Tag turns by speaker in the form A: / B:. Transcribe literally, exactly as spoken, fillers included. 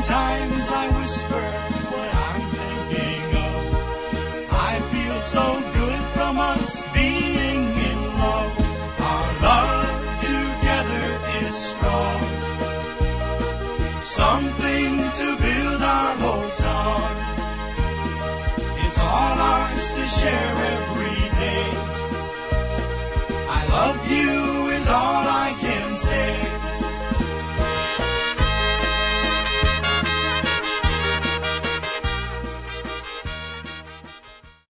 A: Sometimes I whisper what I'm thinking of. I feel so good from us being in love. Our love together is strong, something to build our hopes on. It's all ours to share every day. I love you